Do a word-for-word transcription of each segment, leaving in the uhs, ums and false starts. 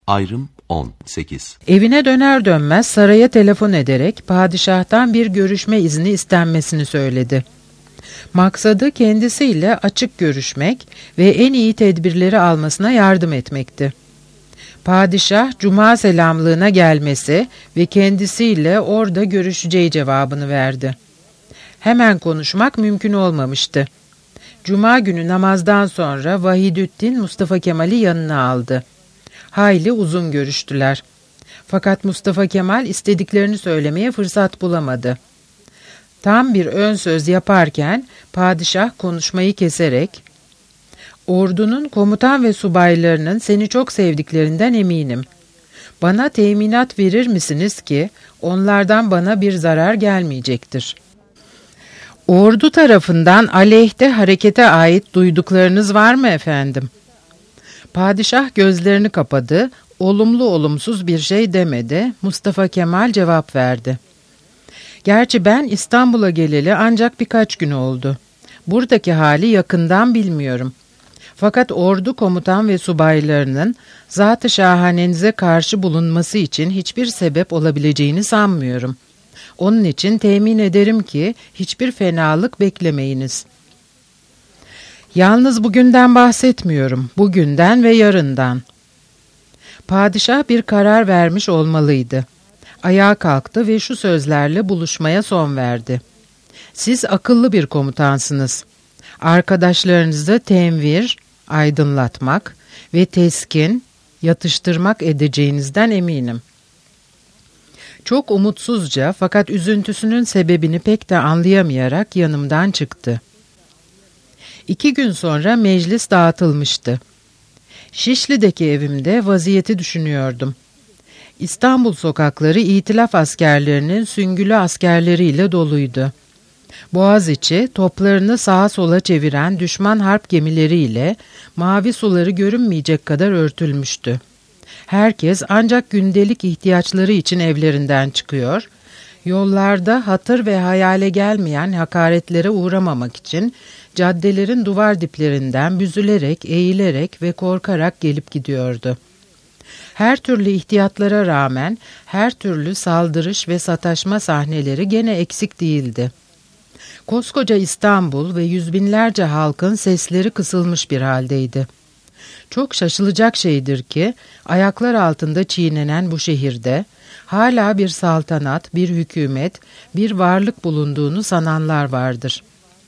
Ayrım on sekiz. Evine döner dönmez saraya telefon ederek padişahtan bir görüşme izni istenmesini söyledi. Maksadı kendisiyle açık görüşmek ve en iyi tedbirleri almasına yardım etmekti. Padişah cuma selamlığına gelmesi ve kendisiyle orada görüşeceği cevabını verdi. Hemen konuşmak mümkün olmamıştı. Cuma günü namazdan sonra Vahidüddin Mustafa Kemal'i yanına aldı. Hayli uzun görüştüler. Fakat Mustafa Kemal istediklerini söylemeye fırsat bulamadı. Tam bir ön söz yaparken padişah konuşmayı keserek, "Ordunun komutan ve subaylarının seni çok sevdiklerinden eminim. Bana teminat verir misiniz ki onlardan bana bir zarar gelmeyecektir?" "Ordu tarafından aleyhte harekete ait duyduklarınız var mı efendim?" Padişah gözlerini kapadı, olumlu olumsuz bir şey demedi. Mustafa Kemal cevap verdi. "Gerçi ben İstanbul'a geleli ancak birkaç gün oldu. Buradaki hali yakından bilmiyorum. Fakat ordu komutan ve subaylarının zat-ı şahanenize karşı bulunması için hiçbir sebep olabileceğini sanmıyorum. Onun için temin ederim ki hiçbir fenalık beklemeyiniz. Yalnız bugünden bahsetmiyorum, bugünden ve yarından." Padişah bir karar vermiş olmalıydı. Ayağa kalktı ve şu sözlerle buluşmaya son verdi. "Siz akıllı bir komutansınız. Arkadaşlarınızı tenvir, aydınlatmak ve teskin, yatıştırmak edeceğinizden eminim." Çok umutsuzca fakat üzüntüsünün sebebini pek de anlayamayarak yanımdan çıktı. İki gün sonra meclis dağıtılmıştı. Şişli'deki evimde vaziyeti düşünüyordum. İstanbul sokakları İtilaf askerlerinin süngülü askerleriyle doluydu. Boğaziçi toplarını sağa sola çeviren düşman harp gemileriyle mavi suları görünmeyecek kadar örtülmüştü. Herkes ancak gündelik ihtiyaçları için evlerinden çıkıyor, yollarda hatır ve hayale gelmeyen hakaretlere uğramamak için caddelerin duvar diplerinden büzülerek, eğilerek ve korkarak gelip gidiyordu. Her türlü ihtiyatlara rağmen her türlü saldırış ve sataşma sahneleri gene eksik değildi. Koskoca İstanbul ve yüz binlerce halkın sesleri kısılmış bir haldeydi. Çok şaşılacak şeydir ki ayaklar altında çiğnenen bu şehirde hala bir saltanat, bir hükümet, bir varlık bulunduğunu sananlar vardır.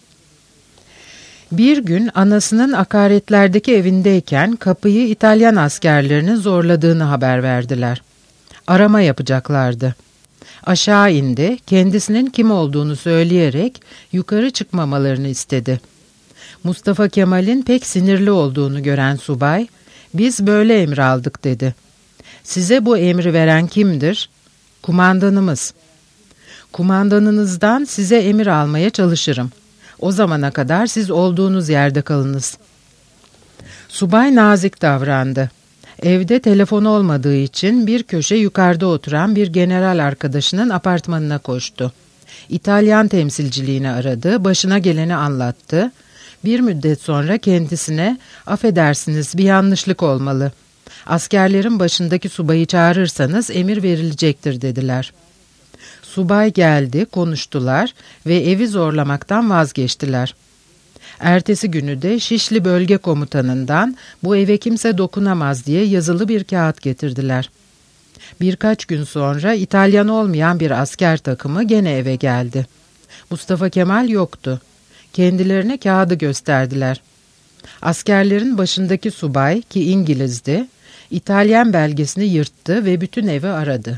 Bir gün anasının akaretlerdeki evindeyken kapıyı İtalyan askerlerinin zorladığını haber verdiler. Arama yapacaklardı. Aşağı indi, kendisinin kim olduğunu söyleyerek yukarı çıkmamalarını istedi. Mustafa Kemal'in pek sinirli olduğunu gören subay, "Biz böyle emir aldık," dedi. "Size bu emri veren kimdir?" "Kumandanımız." "Kumandanınızdan size emir almaya çalışırım. O zamana kadar siz olduğunuz yerde kalınız." Subay nazik davrandı. Evde telefon olmadığı için bir köşe yukarıda oturan bir general arkadaşının apartmanına koştu. İtalyan temsilciliğini aradı, başına geleni anlattı. Bir müddet sonra kendisine, "Affedersiniz, bir yanlışlık olmalı. Askerlerin başındaki subayı çağırırsanız emir verilecektir," dediler. Subay geldi, konuştular ve evi zorlamaktan vazgeçtiler. Ertesi günü de Şişli Bölge Komutanından bu eve kimse dokunamaz diye yazılı bir kağıt getirdiler. Birkaç gün sonra İtalyan olmayan bir asker takımı gene eve geldi. Mustafa Kemal yoktu. Kendilerine kağıdı gösterdiler. Askerlerin başındaki subay, ki İngilizdi, İtalyan belgesini yırttı ve bütün evi aradı.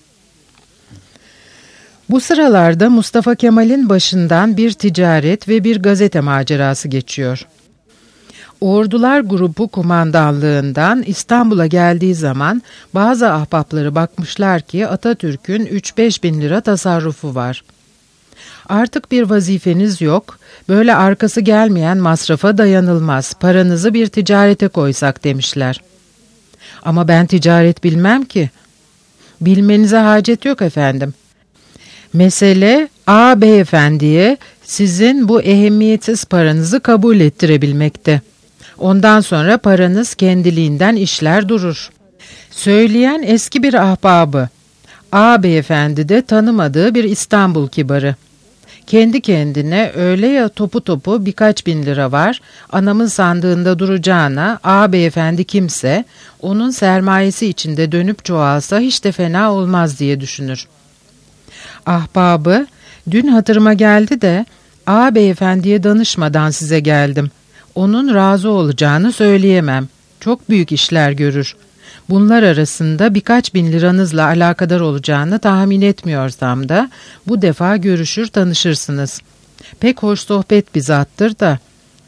Bu sıralarda Mustafa Kemal'in başından bir ticaret ve bir gazete macerası geçiyor. Ordular Grubu kumandanlığından İstanbul'a geldiği zaman bazı ahbapları bakmışlar ki Atatürk'ün üç beş bin lira tasarrufu var. "Artık bir vazifeniz yok, böyle arkası gelmeyen masrafa dayanılmaz, paranızı bir ticarete koysak," demişler. "Ama ben ticaret bilmem ki." "Bilmenize hacet yok efendim. Mesele A beyefendiye sizin bu ehemmiyetsiz paranızı kabul ettirebilmekte. Ondan sonra paranız kendiliğinden işler durur. Söyleyen eski bir ahbabı. A beyefendi de tanımadığı bir İstanbul kibarı. Kendi kendine öyle ya topu topu birkaç bin lira var, anamın sandığında duracağına A beyefendi kimse, onun sermayesi içinde dönüp çoğalsa hiç de fena olmaz diye düşünür. Ahbabı, dün hatırıma geldi de A beyefendiye danışmadan size geldim. Onun razı olacağını söyleyemem. Çok büyük işler görür. Bunlar arasında birkaç bin liranızla alakadar olacağını tahmin etmiyorsam da bu defa görüşür tanışırsınız. Pek hoş sohbet bir zattır da.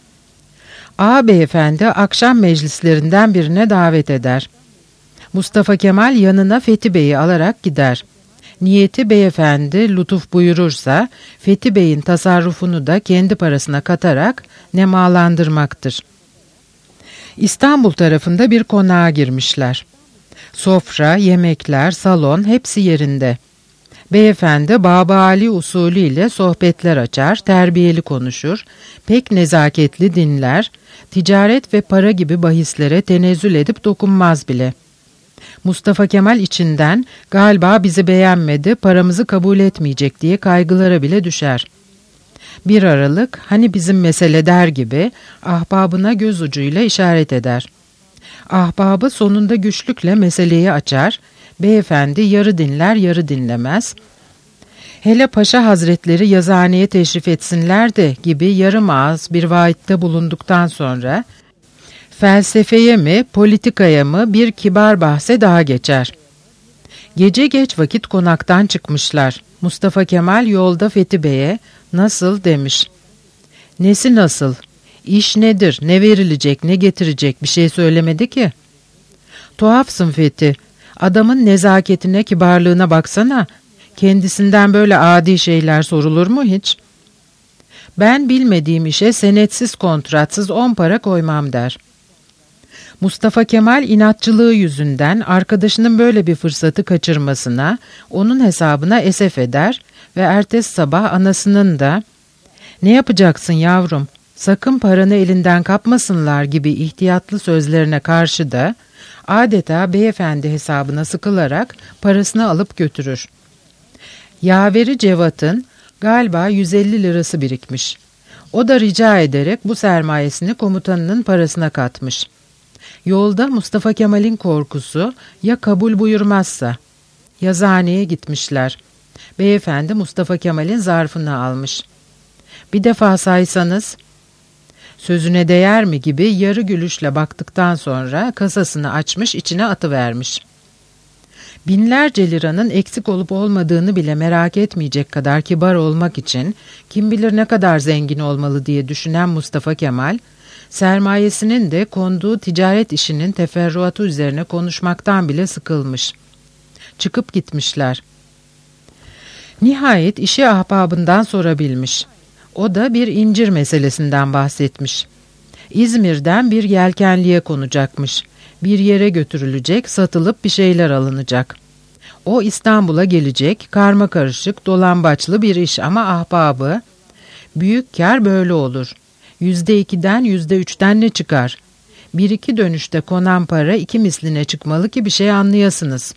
A beyefendi akşam meclislerinden birine davet eder. Mustafa Kemal yanına Fethi Bey'i alarak gider. Niyeti beyefendi lütuf buyurursa Fethi Bey'in tasarrufunu da kendi parasına katarak nemalandırmaktır. İstanbul tarafında bir konağa girmişler. Sofra, yemekler, salon hepsi yerinde. Beyefendi Baba Ali usulü ile sohbetler açar, terbiyeli konuşur, pek nezaketli dinler, ticaret ve para gibi bahislere tenezzül edip dokunmaz bile. Mustafa Kemal içinden galiba bizi beğenmedi, paramızı kabul etmeyecek diye kaygılara bile düşer. Bir aralık hani bizim mesele der gibi ahbabına göz ucuyla işaret eder. Ahbabı sonunda güçlükle meseleyi açar, beyefendi yarı dinler yarı dinlemez. Hele Paşa Hazretleri yazıhaneye teşrif etsinler de gibi yarım ağız bir vaatte bulunduktan sonra felsefeye mi politikaya mı bir kibar bahse daha geçer. Gece geç vakit konaktan çıkmışlar. Mustafa Kemal yolda Fethi Bey'e nasıl demiş. Nesi nasıl? İş nedir? Ne verilecek, ne getirecek bir şey söylemedi ki. Tuhafsın Fethi. Adamın nezaketine, kibarlığına baksana. Kendisinden böyle adi şeyler sorulur mu hiç? Ben bilmediğim işe senetsiz kontratsız on para koymam der. Mustafa Kemal inatçılığı yüzünden arkadaşının böyle bir fırsatı kaçırmasına, onun hesabına esef eder ve ertesi sabah anasının da "Ne yapacaksın yavrum, sakın paranı elinden kapmasınlar" gibi ihtiyatlı sözlerine karşı da adeta beyefendi hesabına sıkılarak parasını alıp götürür. Yaveri Cevat'ın galiba yüz elli lirası birikmiş. O da rica ederek bu sermayesini komutanının parasına katmış. Yolda Mustafa Kemal'in korkusu ya kabul buyurmazsa. Yazıhaneye gitmişler. Beyefendi Mustafa Kemal'in zarfını almış. Bir defa saysanız, sözüne değer mi gibi yarı gülüşle baktıktan sonra kasasını açmış, içine atıvermiş. Binlerce liranın eksik olup olmadığını bile merak etmeyecek kadar kibar olmak için kim bilir ne kadar zengin olmalı diye düşünen Mustafa Kemal, sermayesinin de konduğu ticaret işinin teferruatı üzerine konuşmaktan bile sıkılmış. Çıkıp gitmişler. Nihayet işi ahbabından sorabilmiş. O da bir incir meselesinden bahsetmiş. İzmir'den bir yelkenliğe konacakmış. Bir yere götürülecek, satılıp bir şeyler alınacak. O İstanbul'a gelecek, karma karışık, dolambaçlı bir iş ama ahbabı, büyük kar böyle olur. Yüzde ikiden yüzde üçten ne çıkar? Bir iki dönüşte konan para iki misline çıkmalı ki bir şey anlayasınız.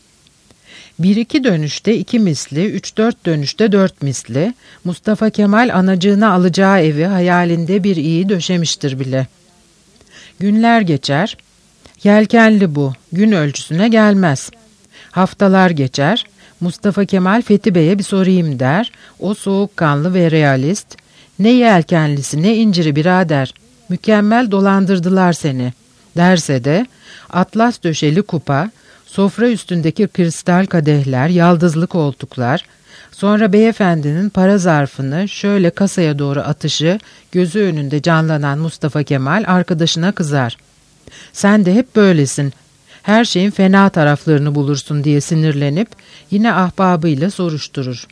Bir iki dönüşte iki misli, üç dört dönüşte dört misli, Mustafa Kemal anacığına alacağı evi hayalinde bir iyi döşemiştir bile. Günler geçer, yelkenli bu, gün ölçüsüne gelmez. Haftalar geçer, Mustafa Kemal Fethi Bey'e bir sorayım der, o soğukkanlı ve realist, ne yelkenlisi ne inciri birader, mükemmel dolandırdılar seni derse de, atlas döşeli kupa, sofra üstündeki kristal kadehler, yaldızlı koltuklar, sonra beyefendinin para zarfını şöyle kasaya doğru atışı gözü önünde canlanan Mustafa Kemal arkadaşına kızar. Sen de hep böylesin, her şeyin fena taraflarını bulursun diye sinirlenip yine ahbabıyla soruşturur.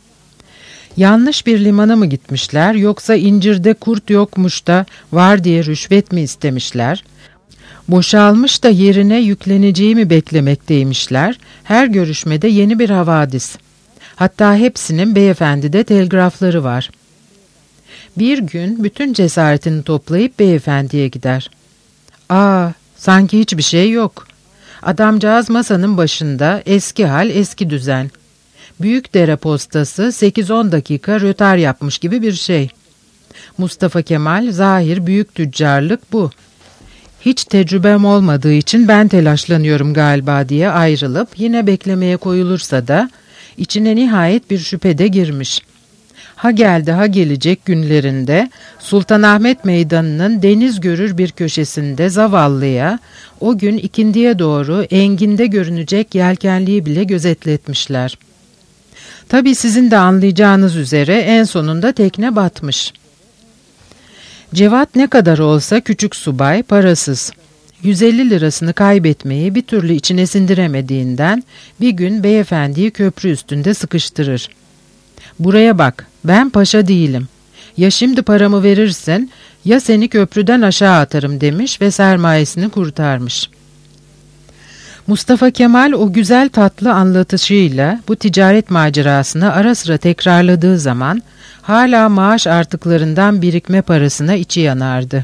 Yanlış bir limana mı gitmişler yoksa incirde kurt yokmuş da var diye rüşvet mi istemişler? Boşalmış da yerine yükleneceği mi beklemekteymişler? Her görüşmede yeni bir havadis. Hatta hepsinin beyefendide telgrafları var. Bir gün bütün cesaretini toplayıp beyefendiye gider. Aa, sanki hiçbir şey yok. Adamcağız masanın başında, eski hal eski düzen. Büyükdere postası sekiz on dakika rötar yapmış gibi bir şey. Mustafa Kemal, zahir büyük tüccarlık bu. Hiç tecrübem olmadığı için ben telaşlanıyorum galiba diye ayrılıp yine beklemeye koyulursa da içine nihayet bir şüphe de girmiş. Ha geldi ha gelecek günlerinde Sultanahmet Meydanı'nın deniz görür bir köşesinde zavallıya o gün ikindiye doğru enginde görünecek yelkenliği bile gözetletmişler. Tabii sizin de anlayacağınız üzere en sonunda tekne batmış. Cevat ne kadar olsa küçük subay, parasız. yüz elli lirasını kaybetmeyi bir türlü içine sindiremediğinden bir gün beyefendiyi köprü üstünde sıkıştırır. Buraya bak, ben paşa değilim. Ya şimdi paramı verirsin ya seni köprüden aşağı atarım demiş ve sermayesini kurtarmış. Mustafa Kemal o güzel tatlı anlatışıyla bu ticaret macerasını ara sıra tekrarladığı zaman hala maaş artıklarından birikme parasına içi yanardı.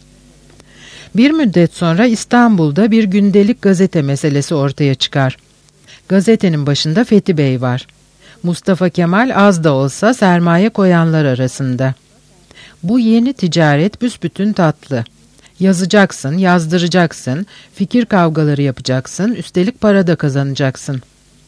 Bir müddet sonra İstanbul'da bir gündelik gazete meselesi ortaya çıkar. Gazetenin başında Fethi Bey var. Mustafa Kemal az da olsa sermaye koyanlar arasında. Bu yeni ticaret büsbütün tatlı. Yazacaksın, yazdıracaksın, fikir kavgaları yapacaksın, üstelik para da kazanacaksın.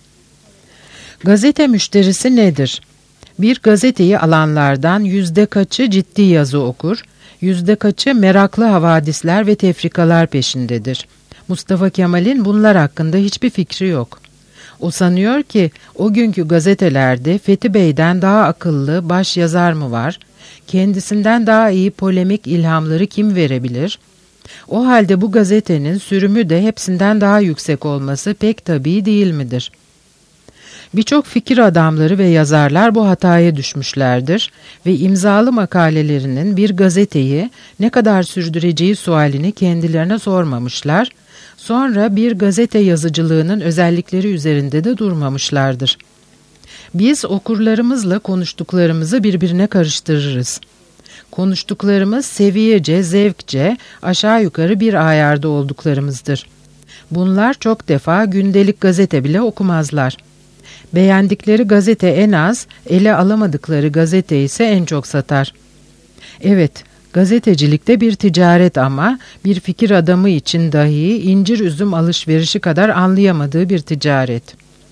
Gazete müşterisi nedir? Bir gazeteyi alanlardan yüzde kaçı ciddi yazı okur, yüzde kaçı meraklı havadisler ve tefrikalar peşindedir. Mustafa Kemal'in bunlar hakkında hiçbir fikri yok. O sanıyor ki o günkü gazetelerde Fethi Bey'den daha akıllı baş yazar mı var? Kendisinden daha iyi polemik ilhamları kim verebilir? O halde bu gazetenin sürümü de hepsinden daha yüksek olması pek tabii değil midir? Birçok fikir adamları ve yazarlar bu hataya düşmüşlerdir ve imzalı makalelerinin bir gazeteyi ne kadar sürdüreceği sualini kendilerine sormamışlar, sonra bir gazete yazıcılığının özellikleri üzerinde de durmamışlardır. Biz okurlarımızla konuştuklarımızı birbirine karıştırırız. Konuştuklarımız seviyece, zevkçe, aşağı yukarı bir ayarda olduklarımızdır. Bunlar çok defa gündelik gazete bile okumazlar. Beğendikleri gazete en az, ele alamadıkları gazete ise en çok satar. Evet, gazetecilikte bir ticaret ama bir fikir adamı için dahi incir üzüm alışverişi kadar anlayamadığı bir ticaret.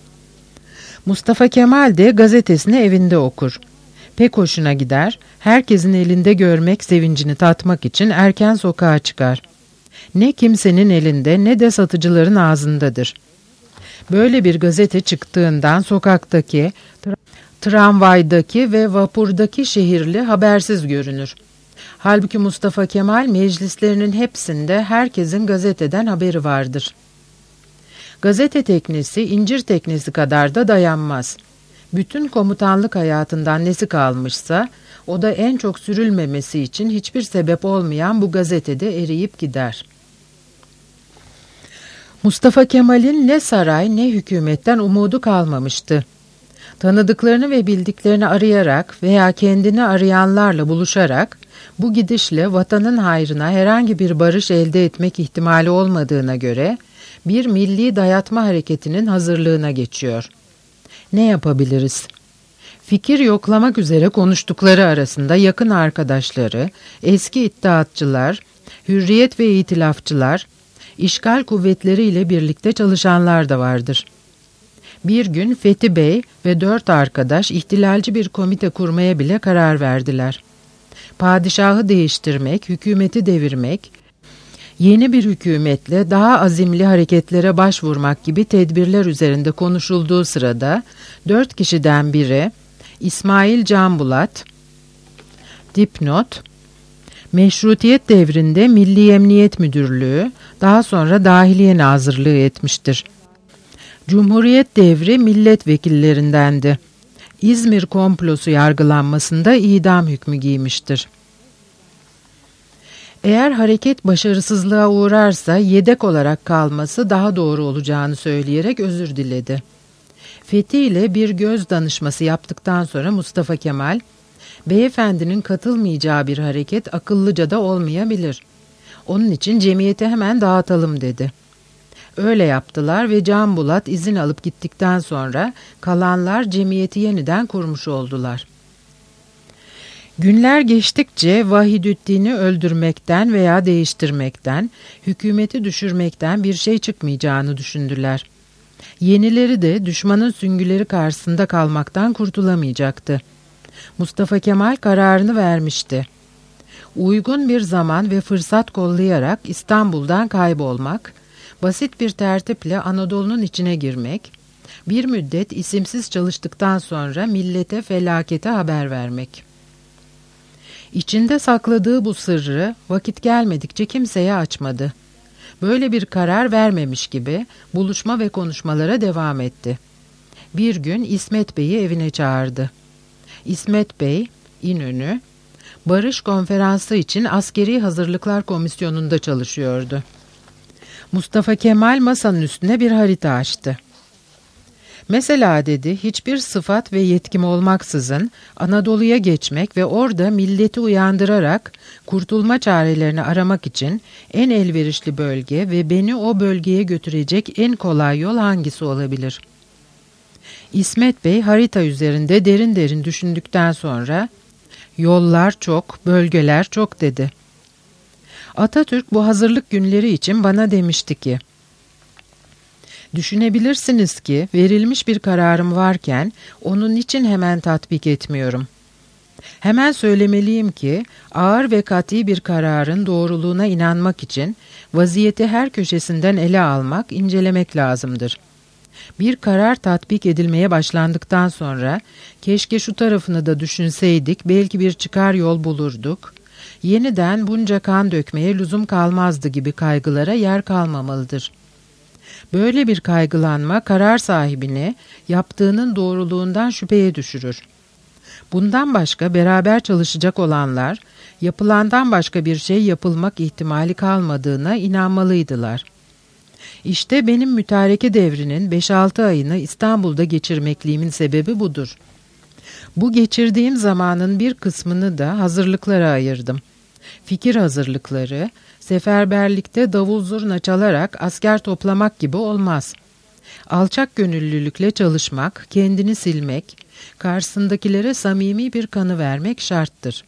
Mustafa Kemal de gazetesini evinde okur. Pek hoşuna gider, herkesin elinde görmek sevincini tatmak için erken sokağa çıkar. Ne kimsenin elinde ne de satıcıların ağzındadır. Böyle bir gazete çıktığından sokaktaki, tra- tramvaydaki ve vapurdaki şehirli habersiz görünür. Halbuki Mustafa Kemal meclislerinin hepsinde herkesin gazeteden haberi vardır. Gazete teknesi incir teknesi kadar da dayanmaz. Bütün komutanlık hayatından nesi kalmışsa o da en çok sürülmemesi için hiçbir sebep olmayan bu gazetede eriyip gider. Mustafa Kemal'in ne saray ne hükümetten umudu kalmamıştı. Tanıdıklarını ve bildiklerini arayarak veya kendini arayanlarla buluşarak bu gidişle vatanın hayrına herhangi bir barış elde etmek ihtimali olmadığına göre bir milli dayatma hareketinin hazırlığına geçiyor. Ne yapabiliriz? Fikir yoklamak üzere konuştukları arasında yakın arkadaşları, eski iddiatçılar, hürriyet ve itilafçılar, işgal kuvvetleriyle birlikte çalışanlar da vardır. Bir gün Fethi Bey ve dört arkadaş ihtilalci bir komite kurmaya bile karar verdiler. Padişahı değiştirmek, hükümeti devirmek, yeni bir hükümetle daha azimli hareketlere başvurmak gibi tedbirler üzerinde konuşulduğu sırada dört kişiden biri İsmail Can Bulat, dipnot, Meşrutiyet devrinde Milli Emniyet Müdürlüğü, daha sonra Dahiliye Nazırlığı etmiştir. Cumhuriyet devri milletvekillerindendi. İzmir komplosu yargılanmasında idam hükmü giymiştir. Eğer hareket başarısızlığa uğrarsa yedek olarak kalması daha doğru olacağını söyleyerek özür diledi. Fethi ile bir göz danışması yaptıktan sonra Mustafa Kemal, beyefendinin katılmayacağı bir hareket akıllıca da olmayabilir. Onun için cemiyeti hemen dağıtalım dedi. Öyle yaptılar ve Can Bulat izin alıp gittikten sonra kalanlar cemiyeti yeniden kurmuş oldular. Günler geçtikçe Vahidüddin'i öldürmekten veya değiştirmekten, hükümeti düşürmekten bir şey çıkmayacağını düşündüler. Yenileri de düşmanın süngüleri karşısında kalmaktan kurtulamayacaktı. Mustafa Kemal kararını vermişti. Uygun bir zaman ve fırsat kollayarak İstanbul'dan kaybolmak, basit bir tertiple Anadolu'nun içine girmek, bir müddet isimsiz çalıştıktan sonra millete felakete haber vermek. İçinde sakladığı bu sırrı vakit gelmedikçe kimseye açmadı. Böyle bir karar vermemiş gibi buluşma ve konuşmalara devam etti. Bir gün İsmet Bey'i evine çağırdı. İsmet Bey, İnönü, Barış Konferansı için Askeri Hazırlıklar Komisyonu'nda çalışıyordu. Mustafa Kemal masanın üstüne bir harita açtı. Mesela dedi, hiçbir sıfat ve yetkim olmaksızın Anadolu'ya geçmek ve orada milleti uyandırarak kurtulma çarelerini aramak için en elverişli bölge ve beni o bölgeye götürecek en kolay yol hangisi olabilir? İsmet Bey harita üzerinde derin derin düşündükten sonra yollar çok, bölgeler çok dedi. Atatürk bu hazırlık günleri için bana demişti ki, düşünebilirsiniz ki verilmiş bir kararım varken onun için hemen tatbik etmiyorum. Hemen söylemeliyim ki ağır ve kat'i bir kararın doğruluğuna inanmak için vaziyeti her köşesinden ele almak, incelemek lazımdır. Bir karar tatbik edilmeye başlandıktan sonra keşke şu tarafını da düşünseydik, belki bir çıkar yol bulurduk. Yeniden bunca kan dökmeye lüzum kalmazdı gibi kaygılara yer kalmamalıdır. Böyle bir kaygılanma karar sahibini yaptığının doğruluğundan şüpheye düşürür. Bundan başka beraber çalışacak olanlar yapılandan başka bir şey yapılmak ihtimali kalmadığına inanmalıydılar. İşte benim mütareke devrinin beş altı ayını İstanbul'da geçirmekliğimin sebebi budur. Bu geçirdiğim zamanın bir kısmını da hazırlıklara ayırdım. Fikir hazırlıkları, seferberlikte davul zurna çalarak asker toplamak gibi olmaz. Alçak gönüllülükle çalışmak, kendini silmek, karşısındakilere samimi bir kanı vermek şarttır.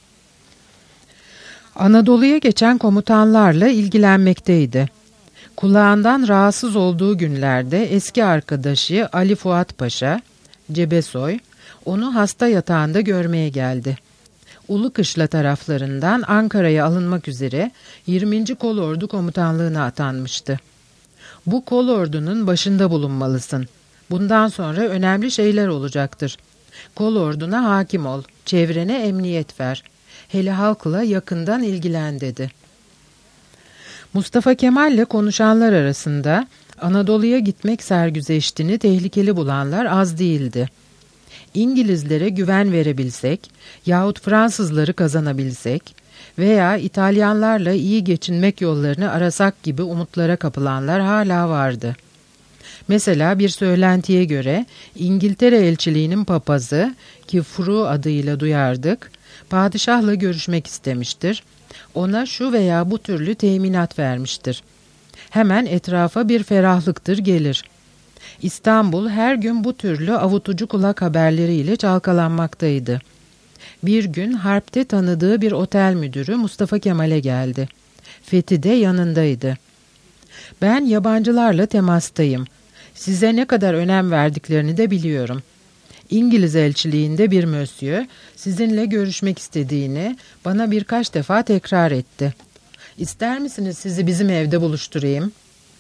Anadolu'ya geçen komutanlarla ilgilenmekteydi. Kulağından rahatsız olduğu günlerde eski arkadaşı Ali Fuat Paşa, Cebesoy, onu hasta yatağında görmeye geldi. Ulukışla taraflarından Ankara'ya alınmak üzere yirminci Kolordu Komutanlığı'na atanmıştı. Bu kolordunun başında bulunmalısın. Bundan sonra önemli şeyler olacaktır. Kolorduna hakim ol, çevrene emniyet ver. Hele halkla yakından ilgilen dedi. Mustafa Kemal'le konuşanlar arasında Anadolu'ya gitmek sergüzeştini tehlikeli bulanlar az değildi. İngilizlere güven verebilsek yahut Fransızları kazanabilsek veya İtalyanlarla iyi geçinmek yollarını arasak gibi umutlara kapılanlar hala vardı. Mesela bir söylentiye göre İngiltere elçiliğinin papazı, ki Fru adıyla duyardık, padişahla görüşmek istemiştir. Ona şu veya bu türlü teminat vermiştir. Hemen etrafa bir ferahlıktır gelir. İstanbul her gün bu türlü avutucu kulak haberleriyle çalkalanmaktaydı. Bir gün harpte tanıdığı bir otel müdürü Mustafa Kemal'e geldi. Fethi de yanındaydı. Ben yabancılarla temastayım. Size ne kadar önem verdiklerini de biliyorum. İngiliz elçiliğinde bir mösyö sizinle görüşmek istediğini bana birkaç defa tekrar etti. İster misiniz sizi bizim evde buluşturayım?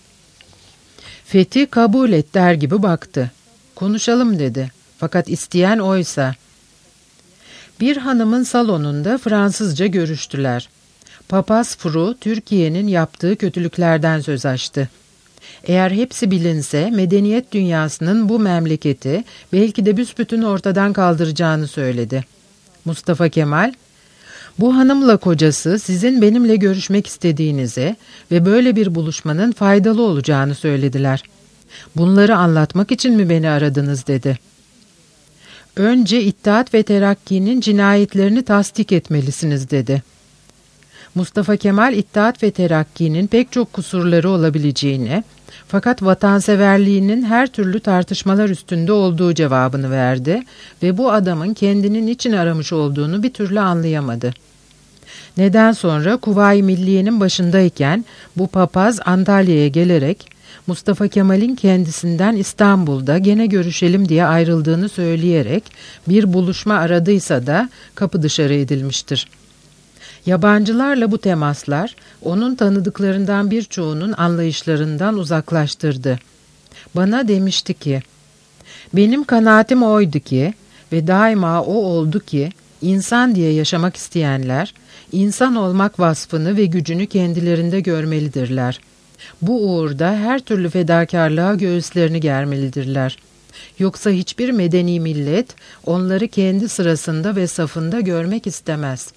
Fethi kabul et der gibi baktı. Konuşalım dedi. Fakat isteyen oysa. Bir hanımın salonunda Fransızca görüştüler. Papaz Fru Türkiye'nin yaptığı kötülüklerden söz açtı. Eğer hepsi bilinse medeniyet dünyasının bu memleketi belki de büsbütün ortadan kaldıracağını söyledi. Mustafa Kemal, bu hanımla kocası sizin benimle görüşmek istediğinizi ve böyle bir buluşmanın faydalı olacağını söylediler. Bunları anlatmak için mi beni aradınız dedi. Önce İttihat ve Terakki'nin cinayetlerini tasdik etmelisiniz dedi. Mustafa Kemal İttihat ve Terakki'nin pek çok kusurları olabileceğini, Fakat vatanseverliğinin her türlü tartışmalar üstünde olduğu cevabını verdi ve bu adamın kendini niçin aramış olduğunu bir türlü anlayamadı. Neden sonra Kuvayi Milliye'nin başındayken bu papaz Antalya'ya gelerek Mustafa Kemal'in kendisinden İstanbul'da gene görüşelim diye ayrıldığını söyleyerek bir buluşma aradıysa da kapı dışarı edilmiştir. Yabancılarla bu temaslar onun tanıdıklarından birçoğunun anlayışlarından uzaklaştırdı. Bana demişti ki, benim kanaatim oydu ki ve daima o oldu ki insan diye yaşamak isteyenler insan olmak vasfını ve gücünü kendilerinde görmelidirler. Bu uğurda her türlü fedakarlığa göğüslerini germelidirler. Yoksa hiçbir medeni millet onları kendi sırasında ve safında görmek istemez.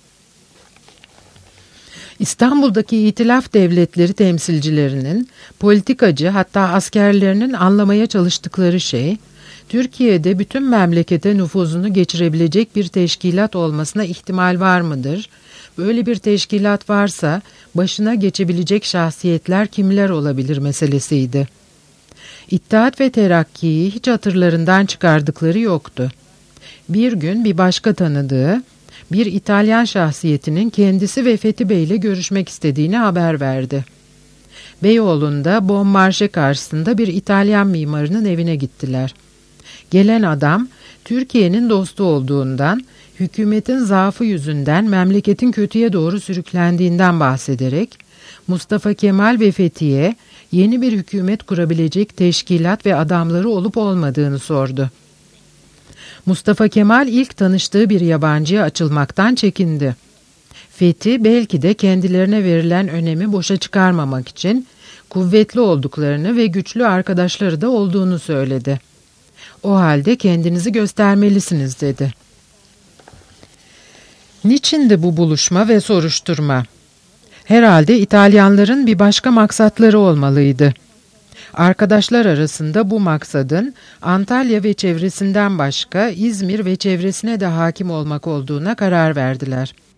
İstanbul'daki İtilaf devletleri temsilcilerinin, politikacı hatta askerlerinin anlamaya çalıştıkları şey, Türkiye'de bütün memlekete nüfuzunu geçirebilecek bir teşkilat olmasına ihtimal var mıdır? Böyle bir teşkilat varsa başına geçebilecek şahsiyetler kimler olabilir meselesiydi. İttihat ve Terakki'yi hiç hatırlarından çıkardıkları yoktu. Bir gün bir başka tanıdığı, bir İtalyan şahsiyetinin kendisi ve Fethi Bey ile görüşmek istediğini haber verdi. Beyoğlu'nda Bonmarşe karşısında bir İtalyan mimarının evine gittiler. Gelen adam, Türkiye'nin dostu olduğundan, hükümetin zaafı yüzünden memleketin kötüye doğru sürüklendiğinden bahsederek, Mustafa Kemal ve Fethi'ye yeni bir hükümet kurabilecek teşkilat ve adamları olup olmadığını sordu. Mustafa Kemal ilk tanıştığı bir yabancıya açılmaktan çekindi. Fethi belki de kendilerine verilen önemi boşa çıkarmamak için kuvvetli olduklarını ve güçlü arkadaşları da olduğunu söyledi. O halde kendinizi göstermelisiniz dedi. Niçindi bu buluşma ve soruşturma? Herhalde İtalyanların bir başka maksatları olmalıydı. Arkadaşlar arasında bu maksadın Antalya ve çevresinden başka İzmir ve çevresine de hakim olmak olduğuna karar verdiler.